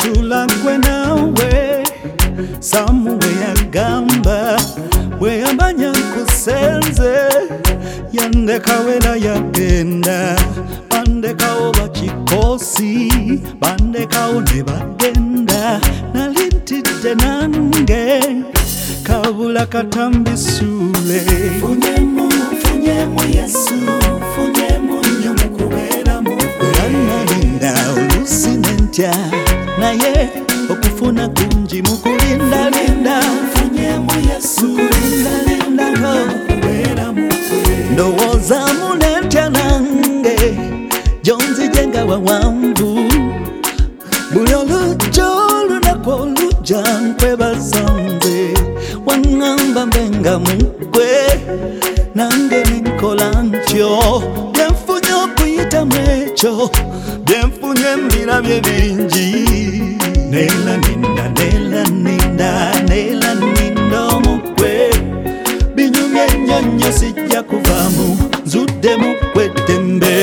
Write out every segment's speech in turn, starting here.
tusula gwe nawe samuwe yagamba bwe yamanya nkusenze yandekawera yagenda bandekawo bakikosi bandekawo ne bagenda nali ntidde nange kabula katambisule funyemu Yesu funyemu nnyo mukubeeramu nalinda olusi nentya naye okufuna kungi mukulindalinda funyemu Yesu mukulindalinda mukubeeramu ndowoozamu nentya nange gyonzijenga wawanvu buli olujja olunaku olujja nkwebaza nze waŋŋamba mbenga mugwe nange nenkola ntyo byenfunye okuyitamu ekyo byenfunye mbirabye bingi neelaninda omugwe binyumye nnyo nnyo sijja kuvaamu nzudde mugwe ddembe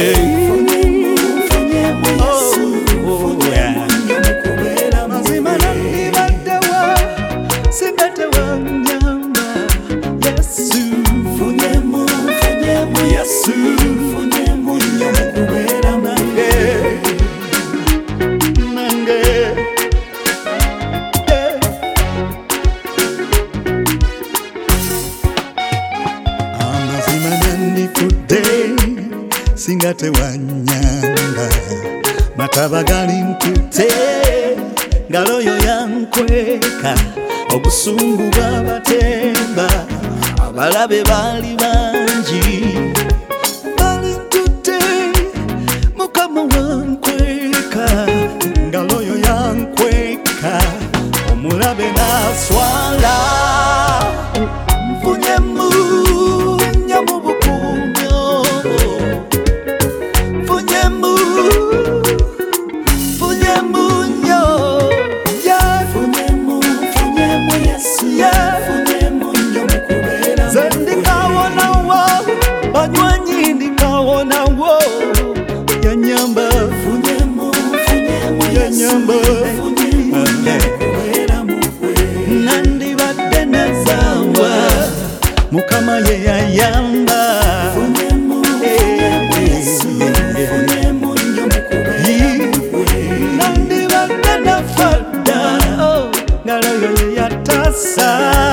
mazima nandibaddewa singa tewanyamba Yesu funyemu Yesu funyemu nnyo mukubeera nange amazima nandifudde singa tewanyamba mataba gali nkutte ngaloyo yankweka obusungu bw'abatemba abalabe baali bangi balintute mukama wankweka ngaloyo yankweka omulabe naswala nfunyemu nnyo mu bukumyo nfunyemu nnyo funyemu Yesu funyemu nnyo mukubeera nze ndikawonawo banywanyi ndikawonawo yanyamba yanyamba nandibadde nazaawa mukama ye yayamba nandibadde nafadda ngaloyo ye yatasa